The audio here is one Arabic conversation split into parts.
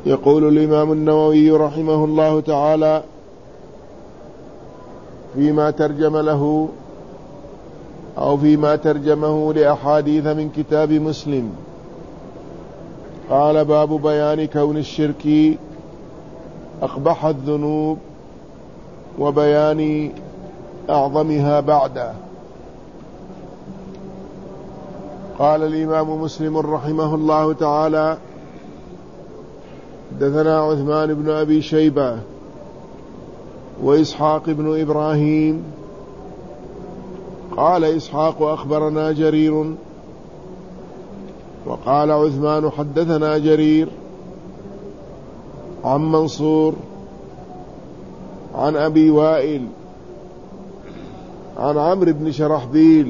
يقول الإمام النووي رحمه الله تعالى فيما ترجم له أو فيما ترجمه لأحاديث من كتاب مسلم، قال: باب بيان كون الشرك أقبح الذنوب وبيان أعظمها بعده. قال الإمام مسلم رحمه الله تعالى: حدثنا عثمان بن أبي شيبة وإسحاق بن إبراهيم. قال إسحاق: أخبرنا جرير. وقال عثمان: حدثنا جرير عن منصور عن أبي وائل عن عمرو بن شرحبيل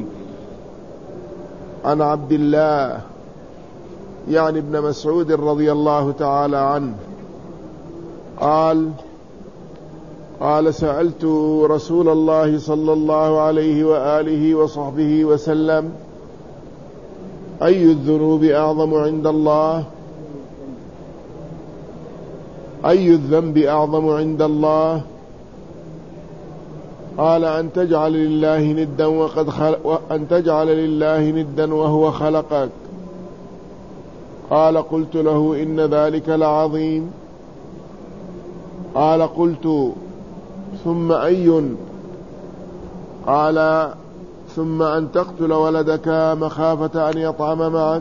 عن عبد الله يعني ابن مسعود رضي الله تعالى عنه قال: سألت رسول الله صلى الله عليه وآله وصحبه وسلم: أي الذنوب أعظم عند الله؟ أي الذنب أعظم عند الله؟ قال: أن تجعل لله ندا وهو خلقك. قال: قلت له: إن ذلك لعظيم. قال: قلت: ثم أي؟ قال: ثم أن تقتل ولدك مخافة أن يطعم معك.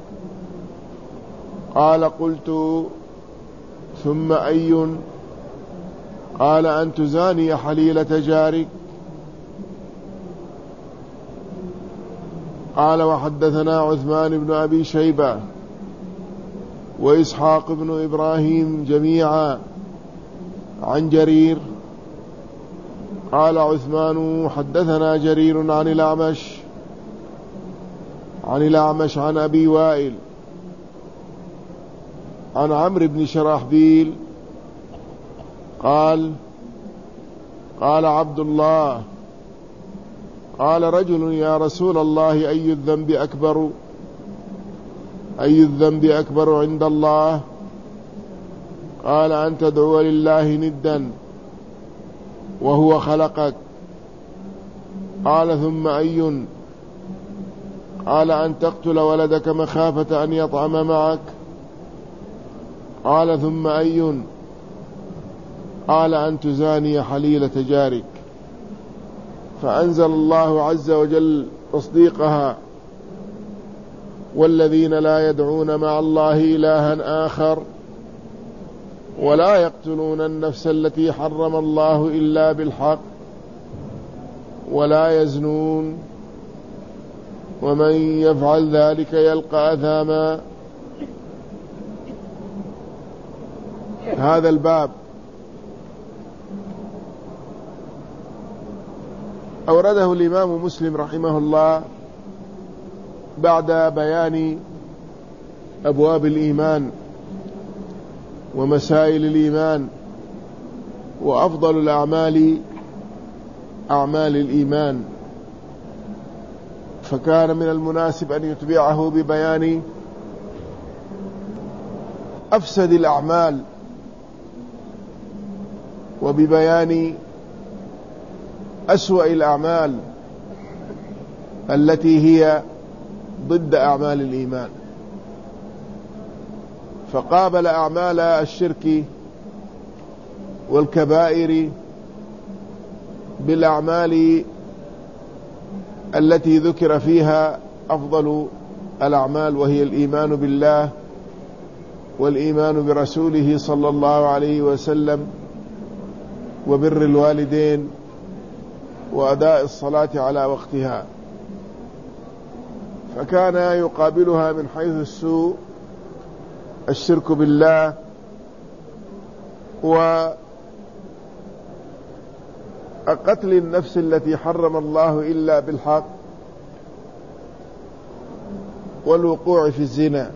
قال: قلت: ثم أي؟ قال: أن تزاني حليلة جارك. قال: وحدثنا عثمان بن أبي شيبة وإسحاق بن إبراهيم جميعا عن جرير. قال عثمان: حدثنا جرير عن الأعمش عن أبي وائل عن عمرو بن شرحبيل قال عبد الله: قال رجل: يا رسول الله، أي الذنب أكبر عند الله؟ قال: أن تدعو لله ندا وهو خلقك. قال: ثم أي؟ قال: أن تقتل ولدك مخافة أن يطعم معك. قال: ثم أي؟ قال: أن تزاني حليلة جارك. فأنزل الله عز وجل تصديقها: والذين لا يدعون مع الله إلها آخر ولا يقتلون النفس التي حرم الله إلا بالحق ولا يزنون ومن يفعل ذلك يلقى أثاما. هذا الباب أورده الإمام مسلم رحمه الله بعد بيان أبواب الإيمان ومسائل الإيمان وأفضل الأعمال أعمال الإيمان، فكان من المناسب أن يتبعه ببيان أفسد الأعمال وببيان أسوأ الأعمال التي هي ضد أعمال الإيمان. فقابل أعمال الشرك والكبائر بالأعمال التي ذكر فيها أفضل الأعمال، وهي الإيمان بالله والإيمان برسوله صلى الله عليه وسلم وبر الوالدين وأداء الصلاة على وقتها. فكان يقابلها من حيث السوء الشرك بالله وقتل النفس التي حرم الله إلا بالحق والوقوع في الزنا.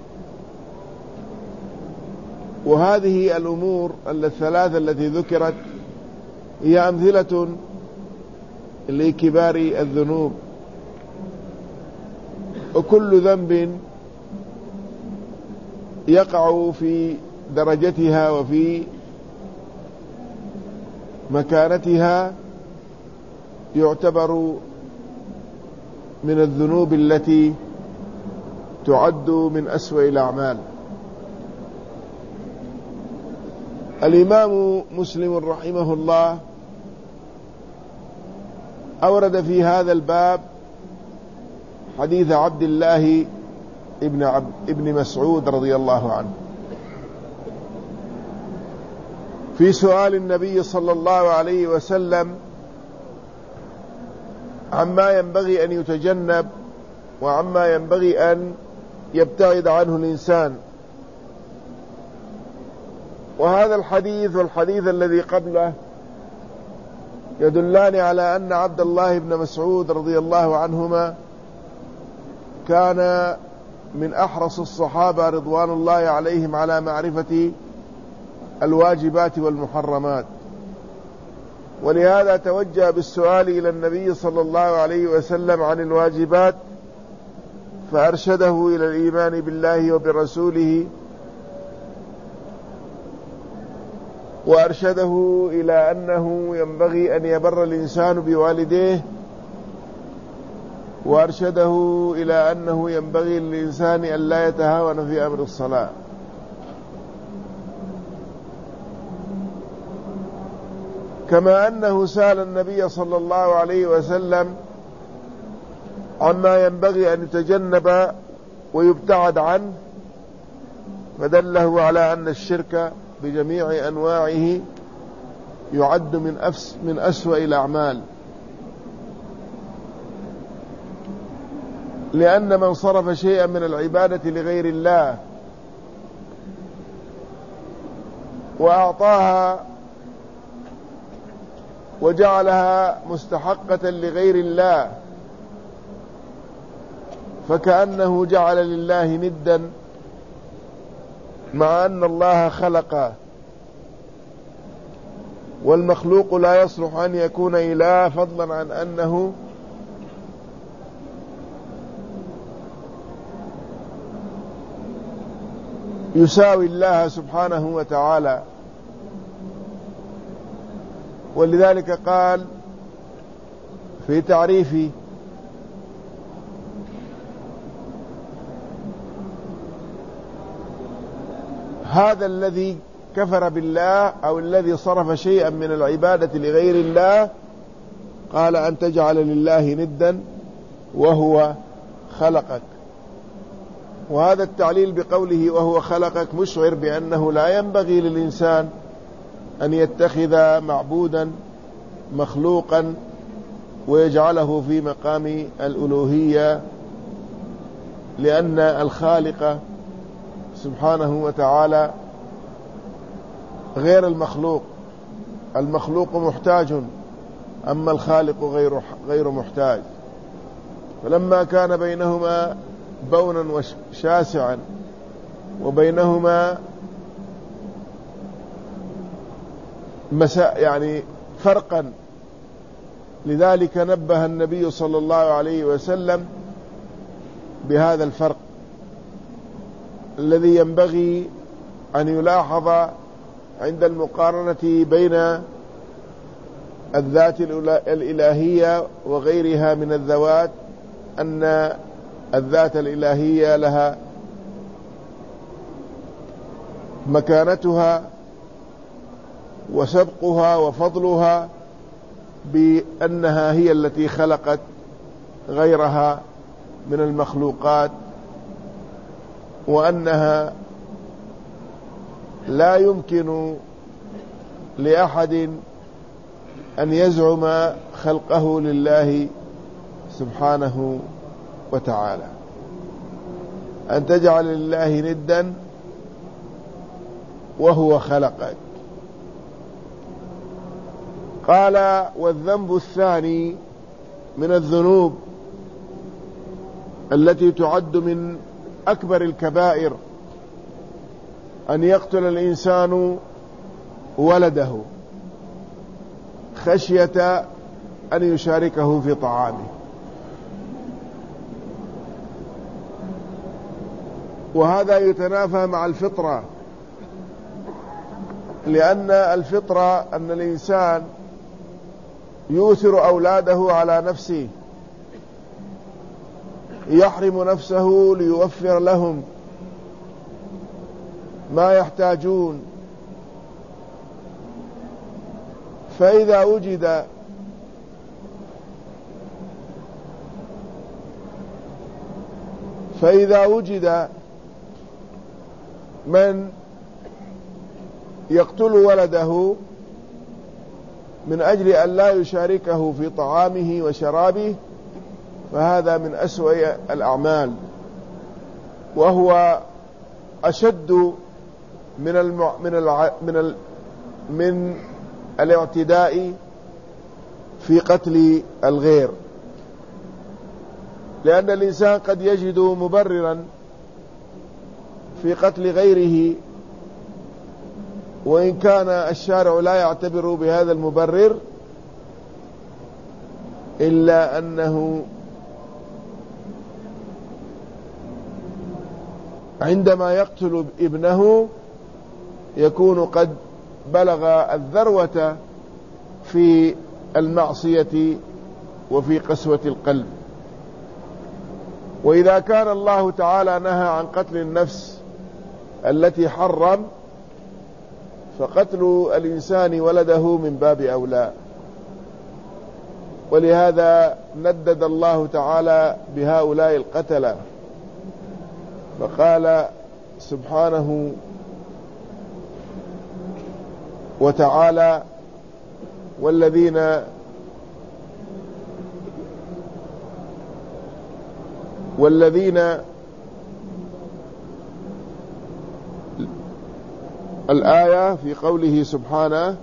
وهذه الأمور الثلاثة التي ذكرت هي أمثلة لكبار الذنوب، وكل ذنب يقع في درجتها وفي مكانتها يعتبر من الذنوب التي تعد من أسوأ الأعمال. الإمام مسلم رحمه الله أورد في هذا الباب حديث عبد الله ابن مسعود رضي الله عنه في سؤال النبي صلى الله عليه وسلم عما ينبغي أن يتجنب وعما ينبغي أن يبتعد عنه الإنسان. وهذا الحديث والحديث الذي قبله يدلان على أن عبد الله بن مسعود رضي الله عنهما كان من أحرص الصحابة رضوان الله عليهم على معرفة الواجبات والمحرمات، ولهذا توجه بالسؤال إلى النبي صلى الله عليه وسلم عن الواجبات فأرشده إلى الإيمان بالله وبرسوله، وأرشده إلى أنه ينبغي أن يبر الإنسان بوالديه، وأرشده إلى أنه ينبغي للإنسان أن لا يتهاون في أمر الصلاة. كما أنه سأل النبي صلى الله عليه وسلم عما ينبغي أن يتجنب ويبتعد عنه، فدله على أن الشرك بجميع أنواعه يعد من أسوأ الأعمال، لأن من صرف شيئا من العبادة لغير الله وأعطاها وجعلها مستحقة لغير الله فكأنه جعل لله ندا، مع أن الله خلقه، والمخلوق لا يصلح أن يكون إله، فضلا عن أنه يساوي الله سبحانه وتعالى. ولذلك قال في تعريف هذا الذي كفر بالله أو الذي صرف شيئا من العبادة لغير الله، قال أن تجعل لله ندا وهو خلقك. وهذا التعليل بقوله وهو خلقك مشعر بأنه لا ينبغي للإنسان أن يتخذ معبودا مخلوقا ويجعله في مقام الألوهية، لأن الخالق سبحانه وتعالى غير المخلوق. المخلوق محتاج، أما الخالق غير محتاج. فلما كان بينهما بونا شاسعا وبينهما يعني فرقا، لذلك نبه النبي صلى الله عليه وسلم بهذا الفرق الذي ينبغي أن يلاحظ عند المقارنة بين الذات الإلهية وغيرها من الذوات، أن الذات الإلهية لها مكانتها وسبقها وفضلها بأنها هي التي خلقت غيرها من المخلوقات، وأنها لا يمكن لأحد أن يزعم خلقه لله سبحانه وتعالى، أن تجعل لله ندا وهو خلقك. قال والذنب الثاني من الذنوب التي تعد من أكبر الكبائر أن يقتل الإنسان ولده خشية أن يشاركه في طعامه. وهذا يتنافى مع الفطرة، لأن الفطرة أن الإنسان يؤثر أولاده على نفسه، يحرم نفسه ليوفر لهم ما يحتاجون. فإذا وجد من يقتل ولده من أجل أن لا يشاركه في طعامه وشرابه، فهذا من أسوأ الأعمال، وهو أشد من الاعتداء في قتل الغير، لأن الإنسان قد يجد مبررا في قتل غيره، وإن كان الشارع لا يعتبر بهذا المبرر، إلا أنه عندما يقتل ابنه يكون قد بلغ الذروة في المعصية وفي قسوة القلب. وإذا كان الله تعالى نهى عن قتل النفس التي حرم، فقتل الإنسان ولده من باب أولى. ولهذا ندد الله تعالى بهؤلاء القتلة، فقال سبحانه وتعالى: والذين الآية في قوله سبحانه: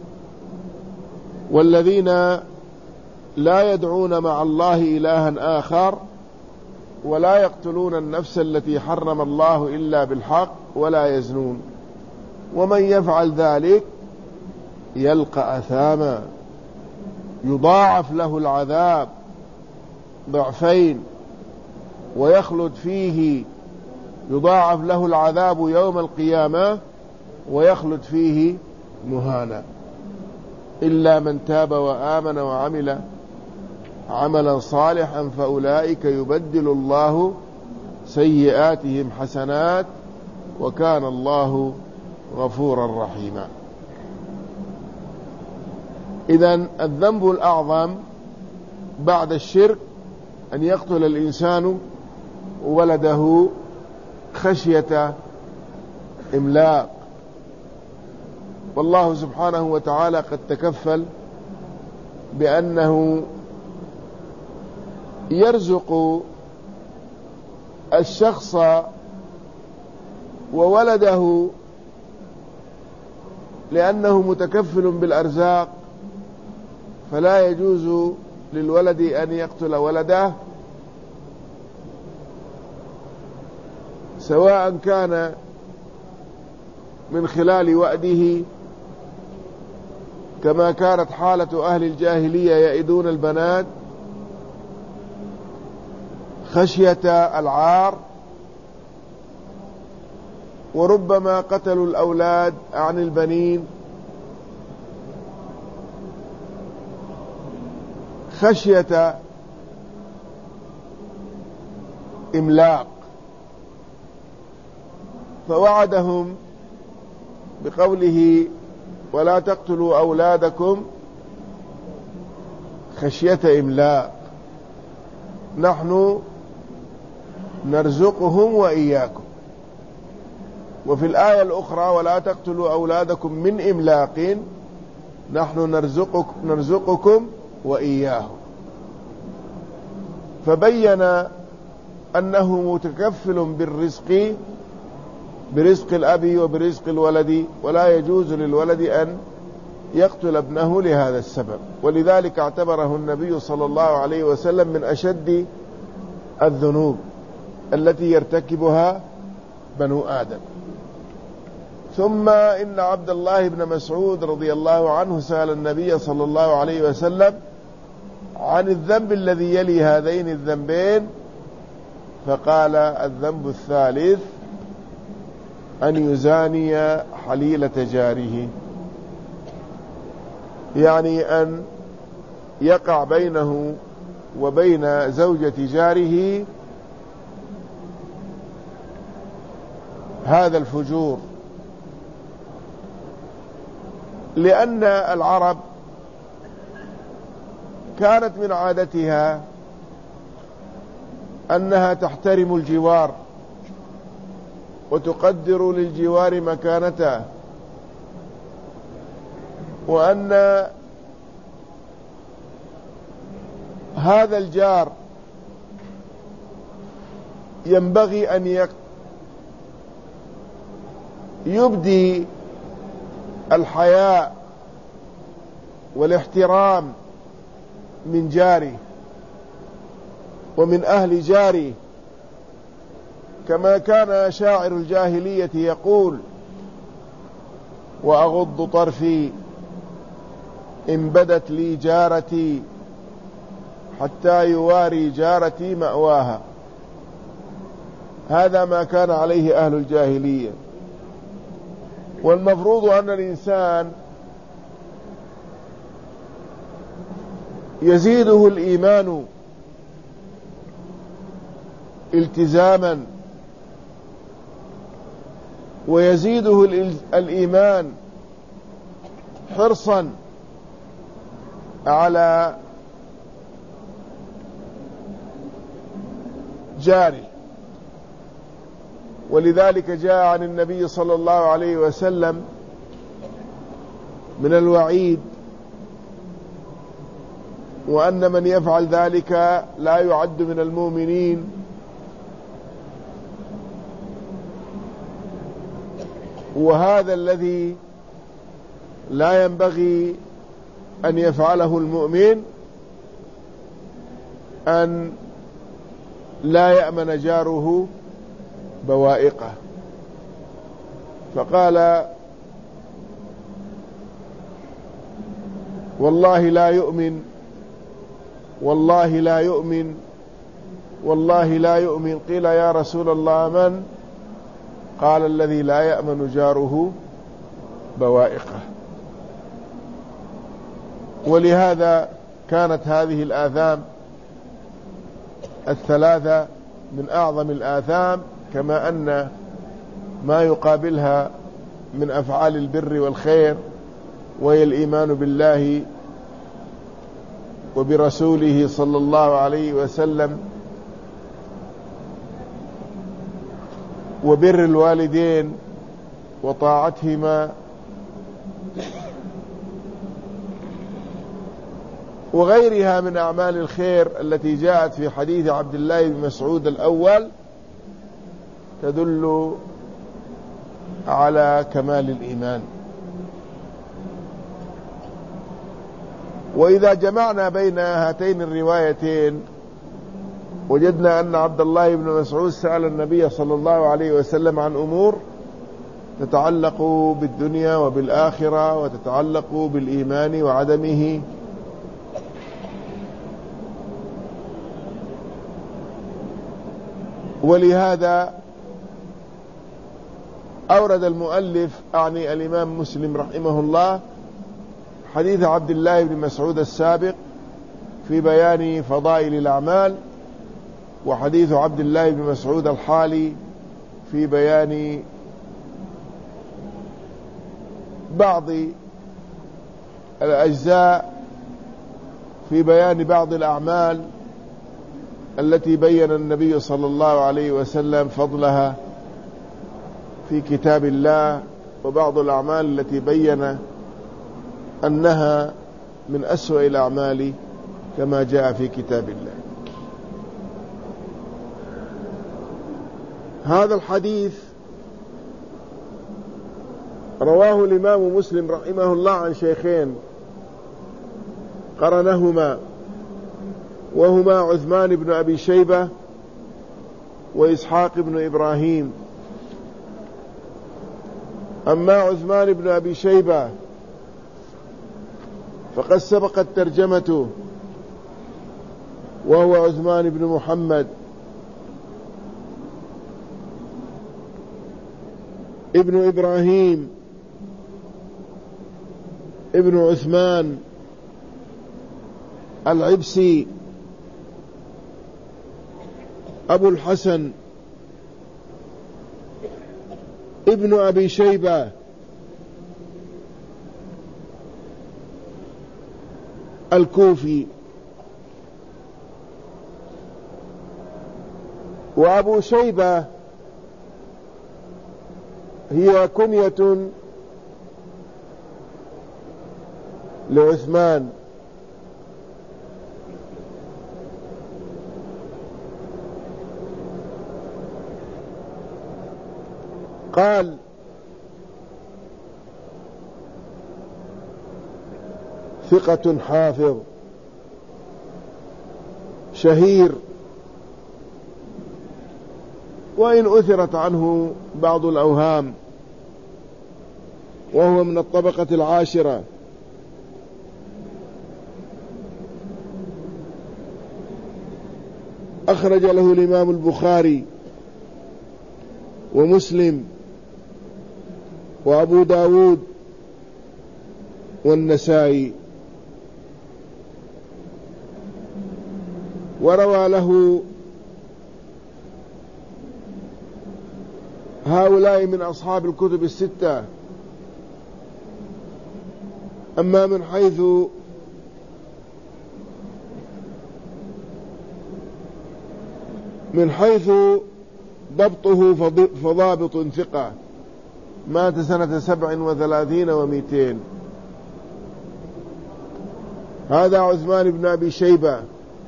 والذين لا يدعون مع الله إلها آخر ولا يقتلون النفس التي حرم الله إلا بالحق ولا يزنون ومن يفعل ذلك يلقى أثاما يضاعف له العذاب ضعفين ويخلد فيه، يضاعف له العذاب يوم القيامة ويخلد فيه مهانا، إلا من تاب وآمن وعمل عملا صالحا فأولئك يبدل الله سيئاتهم حسنات وكان الله غفورا رحيما. إذن الذنب الأعظم بعد الشرك أن يقتل الإنسان ولده خشية إملاق، والله سبحانه وتعالى قد تكفل بأنه يرزق الشخص وولده، لأنه متكفل بالأرزاق، فلا يجوز للولد أن يقتل ولده، سواء كان من خلال وأده كما كانت حالة أهل الجاهلية يئدون البنات خشية العار، وربما قتلوا الأولاد عن البنين خشية إملاق، فوعدهم بقوله: ولا تقتلوا أولادكم خشية إملاق، نحن نرزقهم وإياكم. وفي الآية الأخرى: ولا تقتلوا أولادكم من إملاق، نحن نرزقكم وإياهم. فبين أنه متكفل برزق الأب وبرزق الولد، ولا يجوز للولد أن يقتل ابنه لهذا السبب، ولذلك اعتبره النبي صلى الله عليه وسلم من أشد الذنوب التي يرتكبها بنو آدم. ثم إن عبد الله بن مسعود رضي الله عنه سأل النبي صلى الله عليه وسلم عن الذنب الذي يلي هذين الذنبين، فقال: الذنب الثالث أن يزاني حليلة جاره، يعني أن يقع بينه وبين زوجة جاره هذا الفجور، لأن العرب كانت من عادتها أنها تحترم الجوار وتقدر للجوار مكانته، وأن هذا الجار ينبغي أن يبدي الحياء والاحترام من جاره ومن أهل جاره، كما كان شاعر الجاهلية يقول: وأغض طرفي إن بدت لي جارتي حتى يواري جارتي مأواها. هذا ما كان عليه أهل الجاهلية. والمفروض أن الإنسان يزيده الإيمان التزاما، ويزيده الإيمان حرصا على جاره. ولذلك جاء عن النبي صلى الله عليه وسلم من الوعيد، وأن من يفعل ذلك لا يعد من المؤمنين، وهذا الذي لا ينبغي أن يفعله المؤمن، أن لا يأمن جاره بوائقه. فقال: والله لا يؤمن، والله لا يؤمن، والله لا يؤمن. قيل: يا رسول الله من؟ قال: الذي لا يأمن جاره بوائقه. ولهذا كانت هذه الآثام الثلاثة من أعظم الآثام، كما أن ما يقابلها من أفعال البر والخير، وهي الإيمان بالله وبرسوله صلى الله عليه وسلم، وبر الوالدين وطاعتهما، وغيرها من أعمال الخير التي جاءت في حديث عبد الله بن مسعود الأول، تدل على كمال الإيمان. وإذا جمعنا بين هاتين الروايتين وجدنا أن عبد الله بن مسعود سأل النبي صلى الله عليه وسلم عن أمور تتعلق بالدنيا وبالآخرة، وتتعلق بالإيمان وعدمه، ولهذا أورد المؤلف أعني الإمام مسلم رحمه الله حديث عبد الله بن مسعود السابق في بيان فضائل الأعمال، وحديث عبد الله بن مسعود الحالي في بيان بعض الأجزاء، في بيان بعض الأعمال التي بين النبي صلى الله عليه وسلم فضلها في كتاب الله، وبعض الأعمال التي بين أنها من أسوأ الأعمال كما جاء في كتاب الله. هذا الحديث رواه الإمام مسلم رحمه الله عن شيخين قرنهما، وهما عثمان بن أبي شيبة وإسحاق بن إبراهيم. أما عثمان بن أبي شيبة فقد سبقت ترجمته، وهو عثمان بن محمد ابن إبراهيم ابن عثمان العبسي أبو الحسن ابن أبي شيبة الكوفي. وأبو شيبة هي كنية لعثمان، قال: ثقة حافظ شهير، وإن أثرت عنه بعض الأوهام، وهو من الطبقة العاشرة. أخرج له الإمام البخاري ومسلم وأبو داود والنسائي، وروى له هؤلاء من أصحاب الكتب الستة. أما من حيث ضبطه فضابط ثقة، مات سنة 37 و200. هذا عثمان بن أبي شيبة.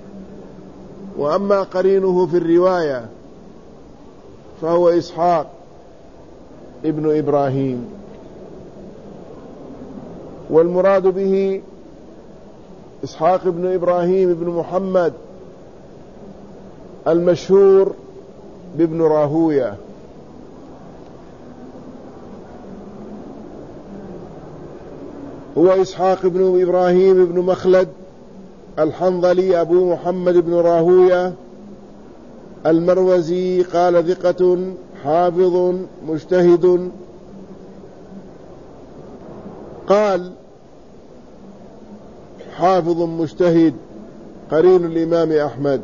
وأما قرينه في الرواية فهو إسحاق ابن إبراهيم، والمراد به إسحاق ابن إبراهيم ابن محمد المشهور بابن راهوية. هو إسحاق ابن إبراهيم ابن مخلد الحنظلي أبو محمد بن راهوية المروزي، قال: ثقة حافظ مجتهد. قال: حافظ مجتهد قرين الإمام أحمد.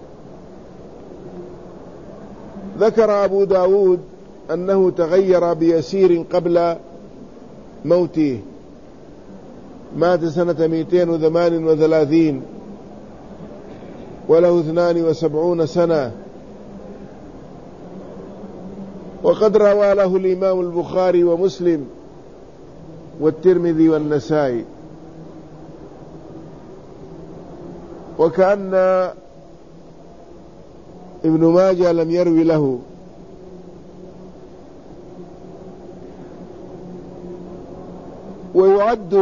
ذكر أبو داود أنه تغير بيسير قبل موته، مات سنة 238 وله 72 سنة. وقد روى له الإمام البخاري ومسلم والترمذي والنسائي، وكأن ابن ماجه لم يروي له. ويعد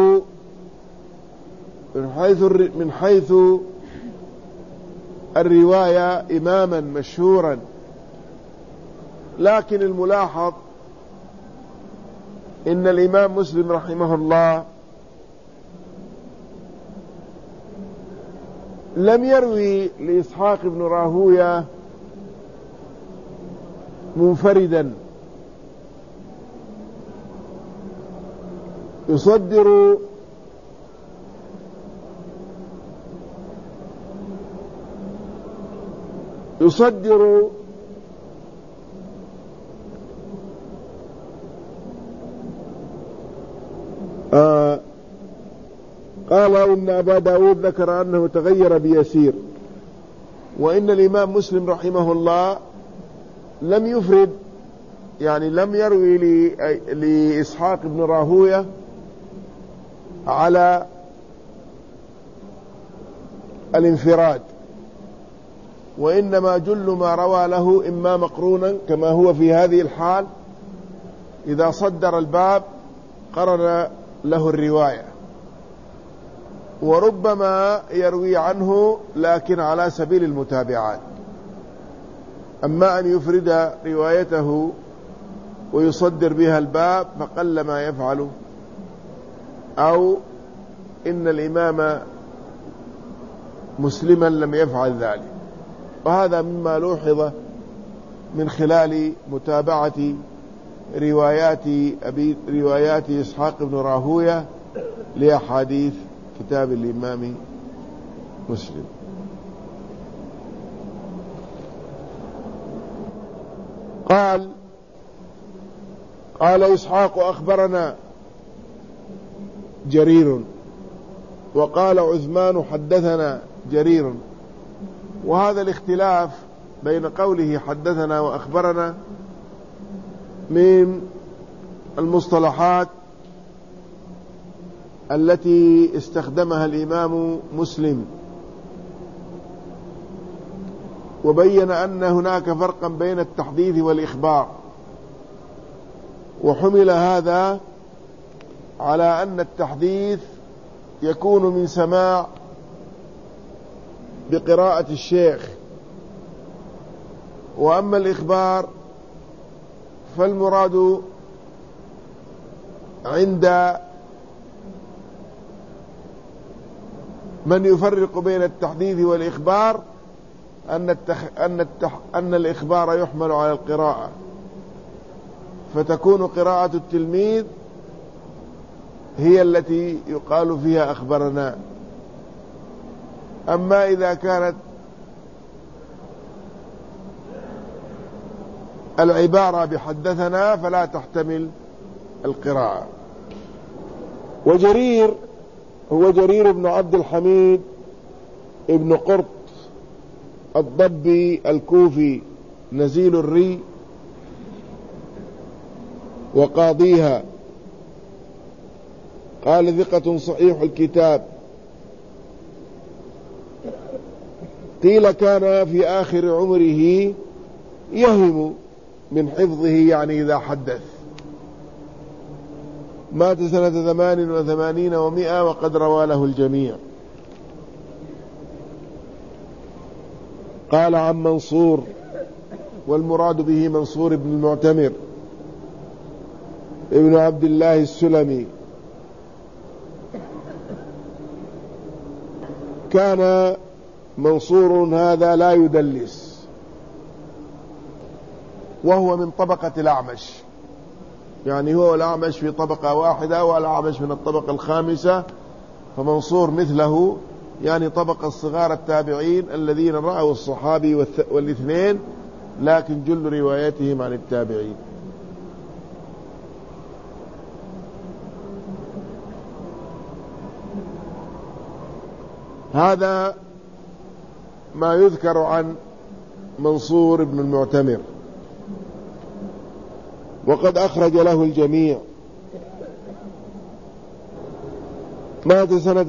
من حيث الرواية إماما مشهورا، لكن الملاحظ إن الإمام مسلم رحمه الله لم يروي لإسحاق بن راهوية منفردا، يصدر قال إن أبا داود ذكر أنه تغير بيسير. وإن الإمام مسلم رحمه الله لم يفرد، يعني لم يروي لإسحاق بن راهوية على الانفراد، وإنما جل ما روى له إما مقرونا كما هو في هذه الحال، إذا صدر الباب قرن له الرواية، وربما يروي عنه لكن على سبيل المتابعات. أما أن يفرد روايته ويصدر بها الباب فقل ما يفعل، أو إن الإمام مسلما لم يفعل ذلك. وهذا مما لوحظ من خلال متابعة روايات إسحاق بن راهوية لأحاديث كتاب الإمام مسلم. قال إسحاق أخبرنا جرير، وقال عثمان حدثنا جرير. وهذا الاختلاف بين قوله حدثنا وأخبرنا من المصطلحات التي استخدمها الإمام مسلم، وبين أن هناك فرقا بين التحديث والإخبار، وحمل هذا على أن التحديث يكون من سماع بقراءة الشيخ، وأما الإخبار فالمراد عند من يفرق بين التحديث والإخبار أن الإخبار يحمل على القراءة، فتكون قراءة التلميذ هي التي يقال فيها أخبرنا. أما إذا كانت العبارة بحدثنا فلا تحتمل القراءة. وجرير هو جرير بن عبد الحميد ابن قرط الضبي الكوفي نزيل الري وقاضيها، قال ثقة صحيح الكتاب. قيل كان في آخر عمره يهم من حفظه، يعني إذا حدث. مات سنة 88 و100 وقد روى له الجميع. قال عن منصور، والمراد به منصور بن المعتمر ابن عبد الله السلمي، كان منصور هذا لا يدلس، وهو من طبقة الأعمش، يعني هو الأعمش في طبقة واحدة والأعمش من الطبقة الخامسة، فمنصور مثله، يعني طبقة الصغار التابعين الذين رأوا الصحابي والاثنين، لكن جل روايتهم عن التابعين. هذا ما يذكر عن منصور بن المعتمر، وقد أخرج له الجميع. مات سنة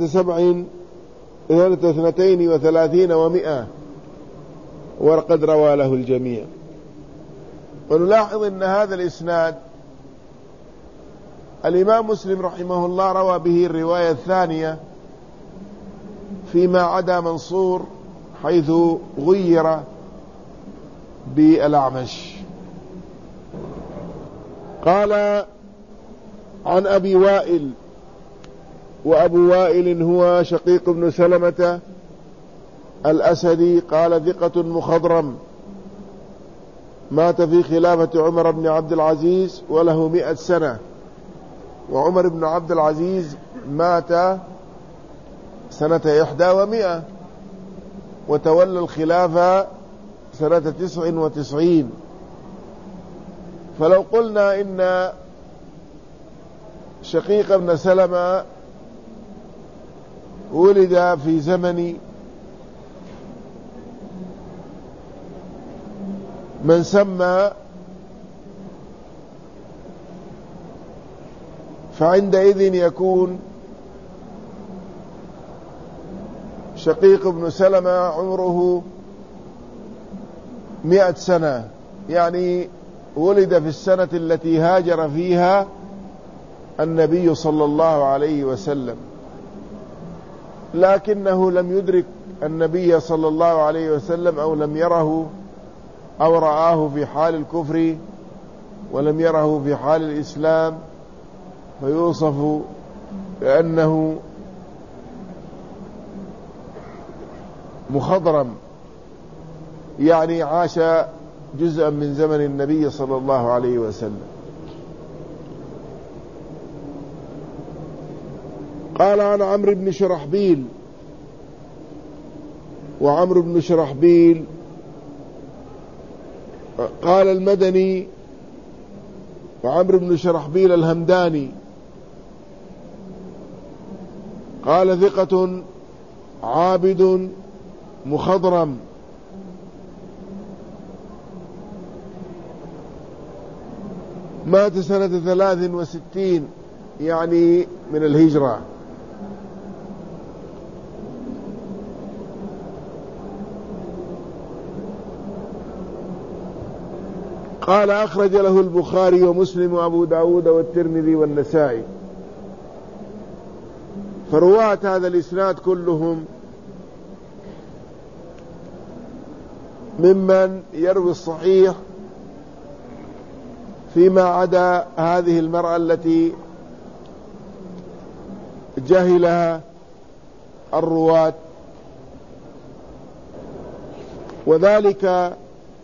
32 و100 وقد روى له الجميع. ونلاحظ أن هذا الإسناد الإمام مسلم رحمه الله روى به الرواية الثانية فيما عدا منصور، حيث غير بالأعمش. قال عن أبي وائل، وأبو وائل هو شقيق بن سلمة الأسدي، قال ثقة مخضرم، مات في خلافة عمر بن عبد العزيز وله 100 سنة، وعمر بن عبد العزيز مات سنة 91 وتولى الخلافة سنة 99. فلو قلنا إن شقيق بن سلمة ولد في زمن من سمى، فعندئذ يكون شقيق بن سلمة عمره 100 سنة، يعني ولد في السنة التي هاجر فيها النبي صلى الله عليه وسلم، لكنه لم يدرك النبي صلى الله عليه وسلم، أو لم يره، أو رآه في حال الكفر ولم يره في حال الإسلام، فيوصف بأنه مخضرم، يعني عاش جزءا من زمن النبي صلى الله عليه وسلم. قال عن عمرو بن شرحبيل، وعمرو بن شرحبيل قال المدني، وعمرو بن شرحبيل الهمداني قال ثقة عابد مخضرم، مات سنة 63 يعني من الهجرة. قال أخرج له البخاري ومسلم وأبو داود والترمذي والنسائي. فرواة هذا الإسناد كلهم ممن يروي الصحيح فيما عدا هذه المرأة التي جهلها الرواة، وذلك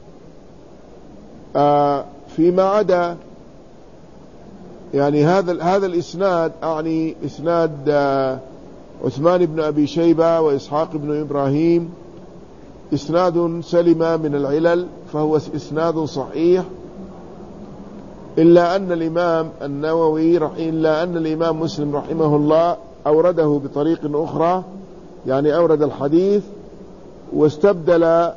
فيما عدا يعني هذا الإسناد، أعني إسناد عثمان بن أبي شيبة وإسحاق بن إبراهيم، إسناد سلم من العلل، فهو إسناد صحيح، إلا أن الإمام النووي إلا أن الإمام مسلم رحمه الله أورده بطريق أخرى، يعني أورد الحديث واستبدل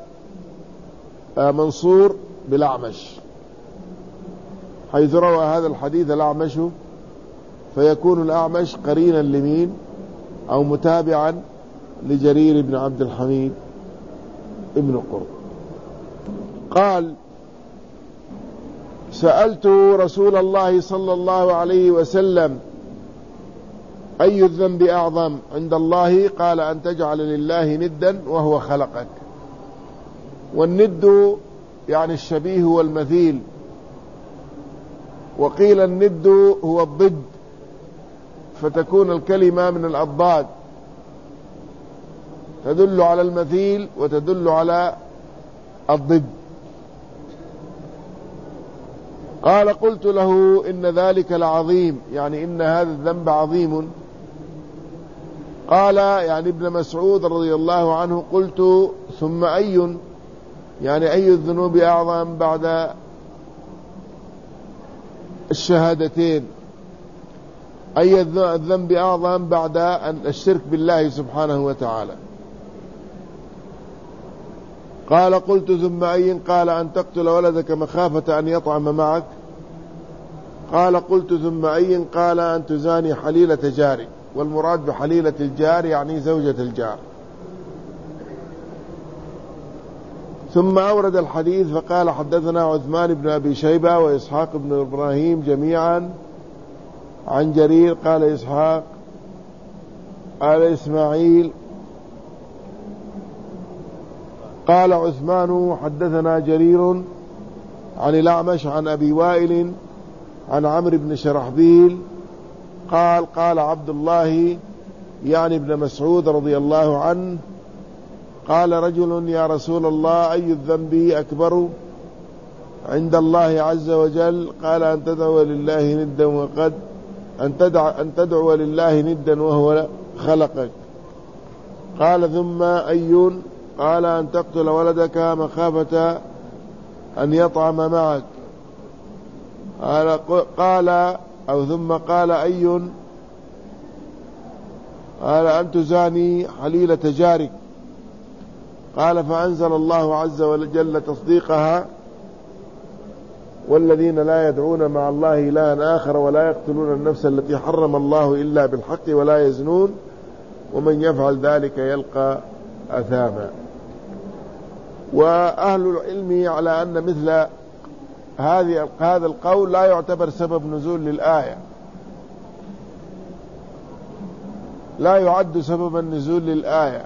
منصور بالأعمش، حيث روى هذا الحديث الأعمش، فيكون الأعمش قرينا لمين أو متابعا لجرير بن عبد الحميد ابن قرط. قال: سألت رسول الله صلى الله عليه وسلم: أي الذنب أعظم عند الله؟ قال: أن تجعل لله ندا وهو خلقك. والند يعني الشبيه والمثيل، وقيل الند هو الضد، فتكون الكلمة من الأضداد، تدل على المثيل وتدل على الضد. قال: قلت له: إن ذلك لعظيم، يعني إن هذا الذنب عظيم. قال يعني ابن مسعود رضي الله عنه: قلت: ثم أي؟ يعني أي الذنوب أعظم بعد الشهادتين؟ أي الذنب أعظم بعد الشرك بالله سبحانه وتعالى؟ قال: قلت: ثم أي؟ قال: أن تقتل ولدك مخافة أن يطعم معك. قال: قلت: ثم أي؟ قال: أن تزاني حليلة جارك. والمراد بحليلة الجار يعني زوجة الجار. ثم أورد الحديث فقال: حدثنا عثمان بن أبي شيبة وإسحاق بن إبراهيم جميعا عن جرير. قال إسحاق: قال إسماعيل. قال عثمان: حدثنا جرير عن الأعمش عن أبي وائل عن عمرو بن شرحبيل قال: قال عبد الله يعني ابن مسعود رضي الله عنه: قال رجل: يا رسول الله، أي الذنب أكبر عند الله عز وجل؟ قال: أن تدعو لله ندا أن تدعو لله ندا وهو خلقك. قال: ثم أي؟ قال: أن تقتل ولدك مخافة أن يطعم معك. قال أو ثم قال: أي؟ قال: أن تزاني حليلة جارك. قال: فأنزل الله عز وجل تصديقها: والذين لا يدعون مع الله إلها آخر ولا يقتلون النفس التي حرم الله إلا بالحق ولا يزنون ومن يفعل ذلك يلقى أثاما. وأهل العلم على أن مثل هذا القول لا يعتبر سبب نزول للآية، لا يعد سببا نزول للآية،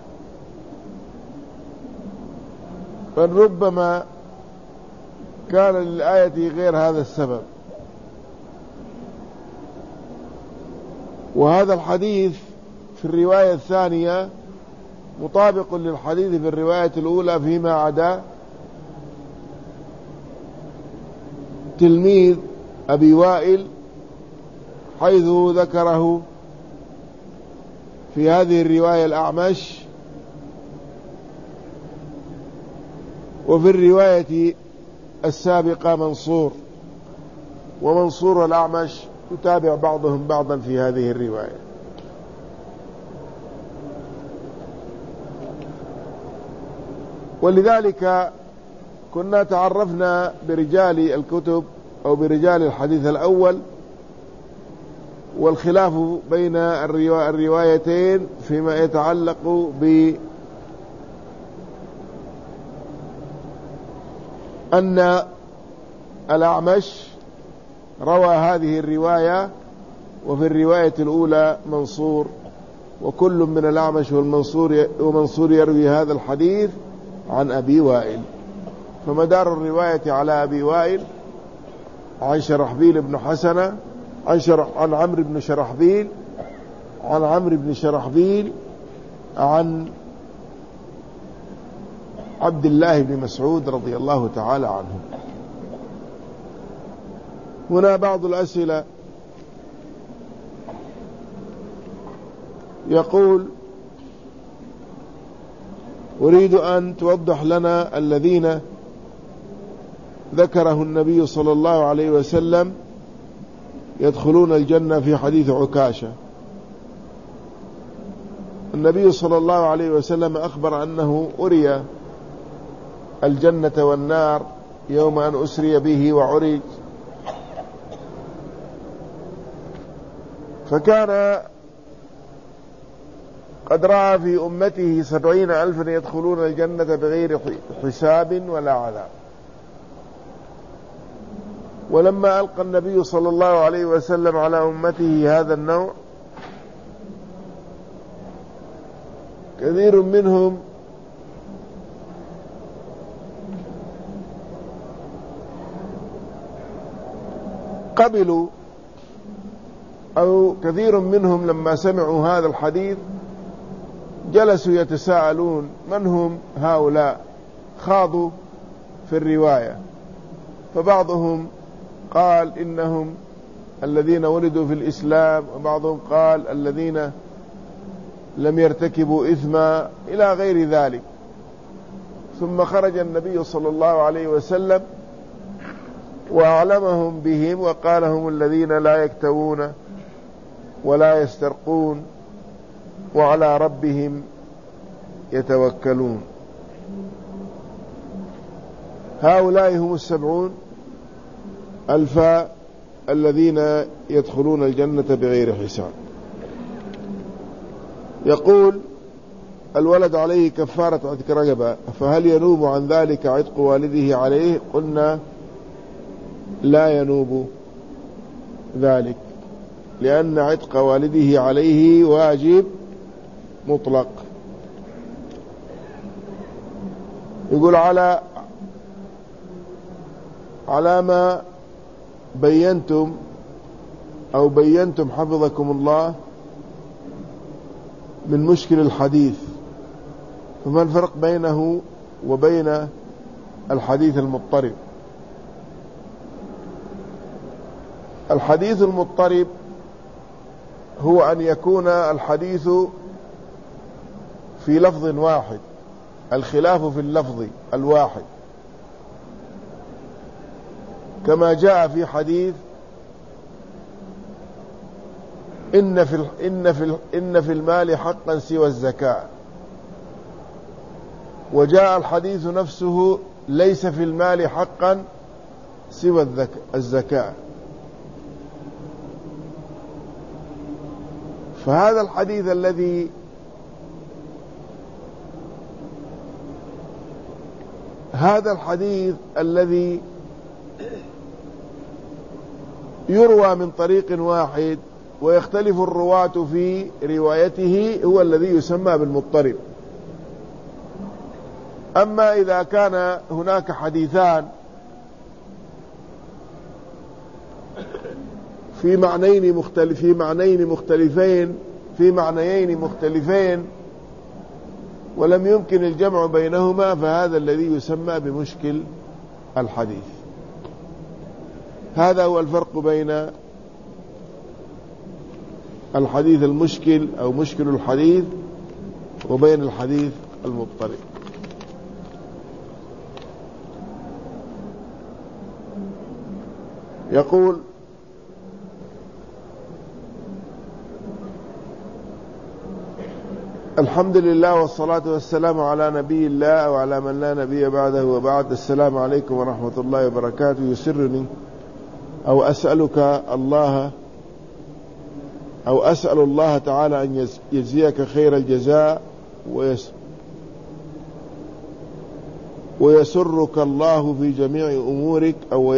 بل ربما كان للآية غير هذا السبب. وهذا الحديث في الرواية الثانية مطابق للحديث في الرواية الأولى فيما عدا تلميذ أبي وائل، حيث ذكره في هذه الرواية الأعمش، وفي الرواية السابقة منصور، ومنصور والأعمش يتابع بعضهم بعضا في هذه الرواية. ولذلك كنا تعرفنا برجال الكتب أو برجال الحديث الأول، والخلاف بين الروايتين فيما يتعلق بأن الأعمش روى هذه الرواية، وفي الرواية الأولى منصور، وكل من الأعمش ومنصور يروي هذا الحديث عن أبي وائل. فمدار الرواية على أبي وائل عن شرحبيل بن حسنة عن عمرو بن شرحبيل عن عبد الله بن مسعود رضي الله تعالى عنه. هنا بعض الأسئلة. يقول: أريد أن توضح لنا الذين ذكره النبي صلى الله عليه وسلم يدخلون الجنة في حديث عكاشة. النبي صلى الله عليه وسلم أخبر أنه أري الجنة والنار يوم أن أسري به وعرج، فكان قد رأى في أمته 70,000 يدخلون الجنة بغير حساب ولا عذاب. ولما ألقى النبي صلى الله عليه وسلم على أمته هذا النوع، كثير منهم قبلوا، أو كثير منهم لما سمعوا هذا الحديث جلسوا يتساءلون من هم هؤلاء، خاضوا في الرواية. فبعضهم قال إنهم الذين ولدوا في الإسلام، وبعضهم قال الذين لم يرتكبوا إثما إلى غير ذلك. ثم خرج النبي صلى الله عليه وسلم وأعلمهم بهم وقال: هم الذين لا يكتوون ولا يسترقون وعلى ربهم يتوكلون. هؤلاء هم 70,000 الذين يدخلون الجنة بغير حساب. يقول: الولد عليه كفارة عتق رقبة، فهل ينوب عن ذلك عتق والده عليه؟ قلنا لا ينوب ذلك، لأن عتق والده عليه واجب مطلق. يقول: على ما بينتم حفظكم الله من مشكل الحديث، فما الفرق بينه وبين الحديث المضطرب؟ الحديث المضطرب هو أن يكون الحديث في لفظ واحد، الخلاف في اللفظ الواحد، كما جاء في حديث إن في المال حقا سوى الزكاة، وجاء الحديث نفسه ليس في المال حقا سوى الزكاة. فهذا الحديث الذي يروى من طريق واحد ويختلف الرواة في روايته هو الذي يسمى بالمضطرب. أما إذا كان هناك حديثان في معنيين مختلفين ولم يمكن الجمع بينهما، فهذا الذي يسمى بمشكل الحديث. هذا هو الفرق بين الحديث المشكل أو مشكل الحديث وبين الحديث المضطرب. يقول: الحمد لله والصلاة والسلام على نبي الله وعلى من لا نبي بعده وبعد. السلام عليكم ورحمة الله وبركاته. يسرني أو أسأل الله تعالى أن يجزيك خير الجزاء ويسرك الله في جميع أمورك، أو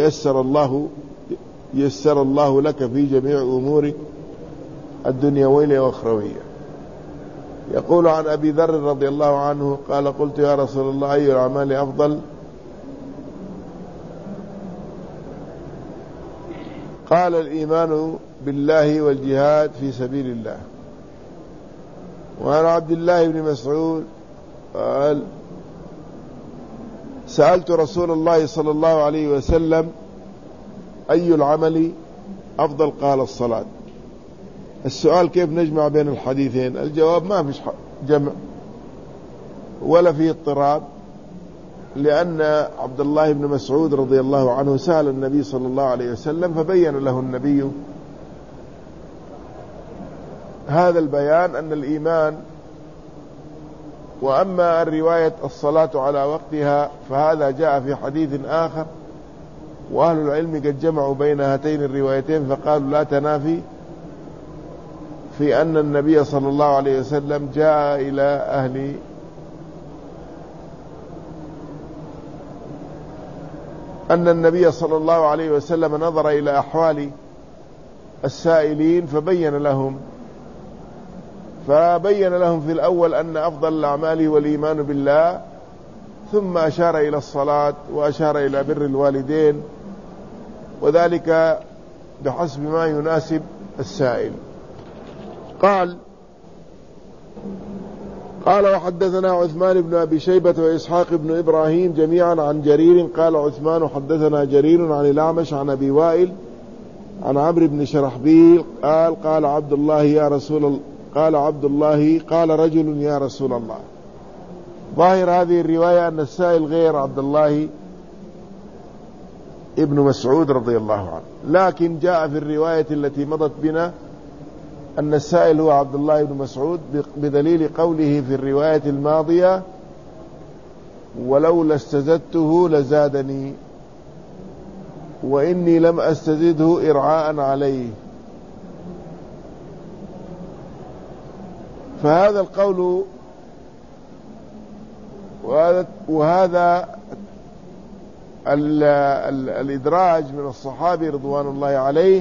يسر الله لك في جميع أمورك الدنيوية والأخروية. يقول عن أبي ذر رضي الله عنه قال: قلت يا رسول الله أي الأعمال أفضل؟ قال: الإيمان بالله والجهاد في سبيل الله. وعن عبد الله بن مسعود قال: سألت رسول الله صلى الله عليه وسلم أي العمل أفضل؟ قال: الصلاة. السؤال: كيف نجمع بين الحديثين؟ الجواب: ما فيش جمع ولا فيه اضطراب، لأن عبد الله بن مسعود رضي الله عنه سأل النبي صلى الله عليه وسلم فبين له النبي هذا البيان أن الإيمان. وأما الرواية الصلاة على وقتها فهذا جاء في حديث آخر، وأهل العلم قد جمعوا بين هاتين الروايتين فقالوا لا تنافي في أن النبي صلى الله عليه وسلم جاء إلى أن النبي صلى الله عليه وسلم نظر إلى أحوال السائلين فبين لهم في الأول أن أفضل الأعمال هو الإيمان بالله، ثم أشار إلى الصلاة وأشار إلى بر الوالدين، وذلك بحسب ما يناسب السائل. قال: وحدثنا عثمان بن أبي شيبة وإسحاق بن إبراهيم جميعا عن جرير قال: عثمان حدثنا جرير عن الأعمش عن أبي وائل عن عمرو بن شرحبيل قال عبد الله قال رجل يا رسول الله. ظاهر هذه الرواية أن السائل غير عبد الله ابن مسعود رضي الله عنه، لكن جاء في الرواية التي مضت بنا أن السائل هو عبد الله بن مسعود، بدليل قوله في الرواية الماضية: ولولا استزدته لزادني وإني لم أستزده إرعاء عليه. فهذا القول وهذا الإدراج من الصحابي رضوان الله عليه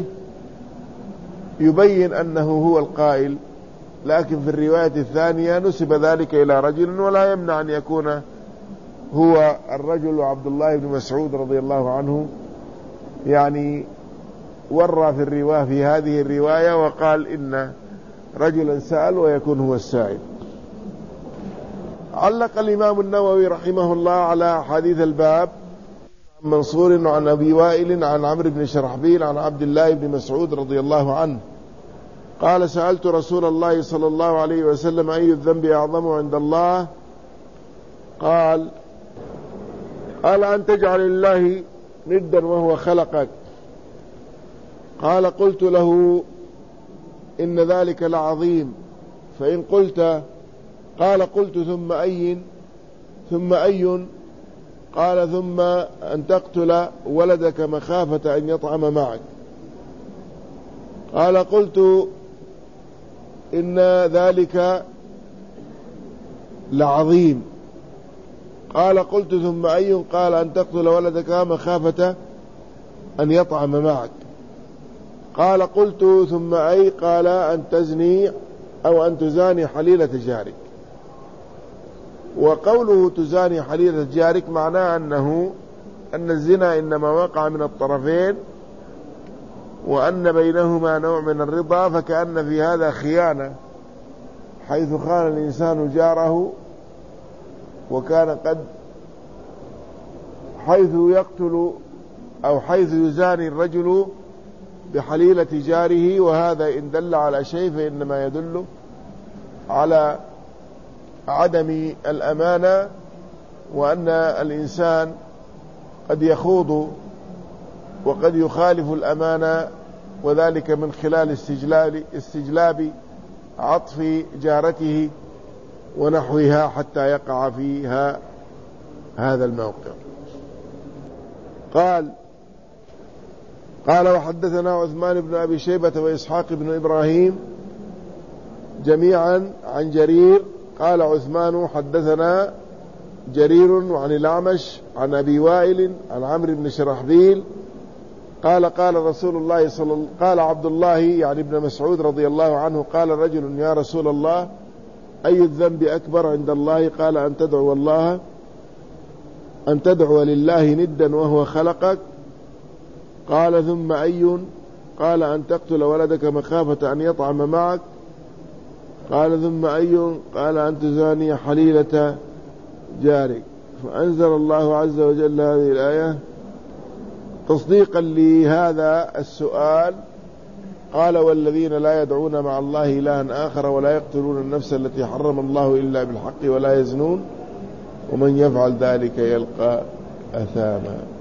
يبين أنه هو القائل، لكن في الرواية الثانية نسب ذلك إلى رجل، ولا يمنع أن يكون هو الرجل عبد الله بن مسعود رضي الله عنه، يعني ورى في هذه الرواية وقال إن رجلا سأل ويكون هو السائل. علق الإمام النووي رحمه الله على حديث الباب عن منصور عن أبي وائل عن عمرو بن شرحبيل عن عبد الله بن مسعود رضي الله عنه قال: سألت رسول الله صلى الله عليه وسلم أي الذنب أعظم عند الله؟ قال: أن تجعل الله ندا وهو خلقك. قلت له: إن ذلك لعظيم. فإن قلت. قلت: ثم أي؟ قال: ثم أن تقتل ولدك مخافة أن يطعم معك. قلت: إن ذلك لعظيم. قلت: ثم أي؟ قال: أن تقتل ولدك مخافة أن يطعم معك. قلت: ثم أي؟ قال: أن تزني أو أن تزاني حليلة جارك. وقوله تزاني حليلة جارك معناه أن الزنا إنما وقع من الطرفين، وأن بينهما نوع من الرضا، فكأن في هذا خيانة، حيث خان الإنسان جاره، وكان حيث يقتل أو حيث يزاني الرجل بحليلة جاره، وهذا إن دل على شيء فإنما يدل على عدم الأمانة، وأن الإنسان قد يخوض وقد يخالف الأمانة، وذلك من خلال استجلاب عطف جارته ونحوها حتى يقع فيها هذا الموقع. قال وحدثنا عثمان بن أبي شيبة وإسحاق بن إبراهيم جميعا عن جرير. قال عثمان حدثنا جرير عن الأعمش عن أبي وائل عن عمرو بن شرحبيل قال قال رسول الله قال عبد الله يعني ابن مسعود رضي الله عنه قال رجل يا رسول الله أي الذنب أكبر عند الله؟ قال أن تدعو لله ندا وهو خلقك. قال ثم أي؟ قال أن تقتل ولدك مخافة أن يطعم معك. قال ثم أي؟ قال أن تزاني حليلة جارك. فأنزل الله عز وجل هذه الآية تصديقا لهذا السؤال. قال والذين لا يدعون مع الله إلها آخر ولا يقتلون النفس التي حرم الله إلا بالحق ولا يزنون ومن يفعل ذلك يلقى أثاما.